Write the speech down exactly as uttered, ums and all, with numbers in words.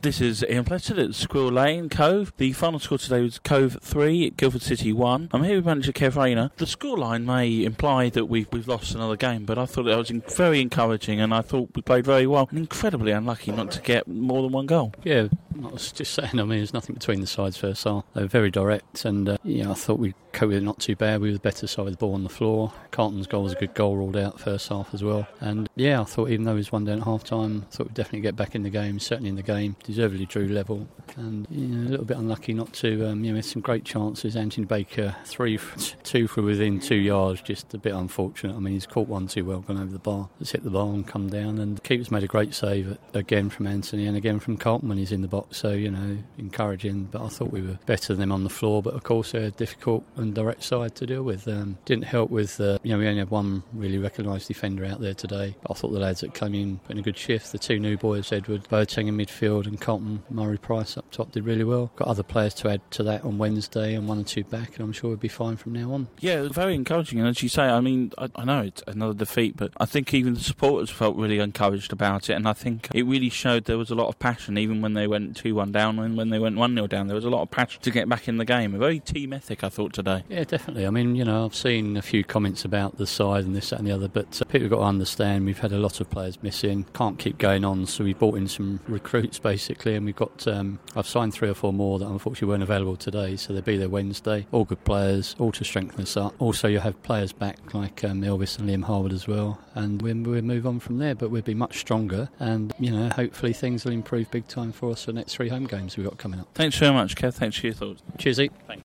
This is Ian Pletchett at Squirrel Lane, Cove. The final score today was Cove three, Guildford City one. I'm here with manager Kev Rayner. The scoreline may imply that we've, we've lost another game, but I thought it was in, very encouraging, and I thought we played very well, and incredibly unlucky not to get more than one goal. Yeah, I was just saying, I mean, there's nothing between the sides first half. They were very direct, and uh, yeah, I thought we coped with it not too bad. We were the better side with the ball on the floor. Carlton's goal was a good goal, ruled out first half as well. And yeah, I thought even though it was one down at half time, I thought we'd definitely get back in the game, certainly in the game. Deservedly drew level, and you know, a little bit unlucky not to. Um, you know, had some great chances. Anthony Baker, three, two for within two yards, just a bit unfortunate. I mean, he's caught one too well, gone over the bar. It's hit the bar and come down, and the keeper's made a great save again from Anthony and again from Carlton when he's in the box. So you know, encouraging. But I thought we were better than them on the floor. But of course, they're a difficult and direct side to deal with. Um, didn't help with uh, you know, we only had one really recognised defender out there today. But I thought the lads that came in put in a good shift. The two new boys, Edward Boateng in midfield and Carlton Murray Price up top, did really well. Got other players to add to that on Wednesday and one or two back, and I'm sure we'll be fine from now on. Yeah, very encouraging. And as you say, I mean, I, I know it's another defeat, but I think even the supporters felt really encouraged about it, and I think it really showed there was a lot of passion, even when they went two one down and when they went one nil down. There was a lot of passion to get back in the game. A very team ethic, I thought, today. Yeah, definitely. I mean, you know, I've seen a few comments about the side and this, that and the other, but uh, people have got to understand we've had a lot of players missing. Can't keep going on, so we brought in some recruits, basically, and we've got, um, I've signed three or four more that unfortunately weren't available today, so they'll be there Wednesday. All good players, all to strengthen us up. Also, you have players back like um, Elvis and Liam Harwood as well, and we'll, we'll move on from there, but we'll be much stronger, and, you know, hopefully things will improve big time for us for the next three home games we've got coming up. Thanks very much, Kev. Thanks for your thoughts. Cheers, Eve. Thanks.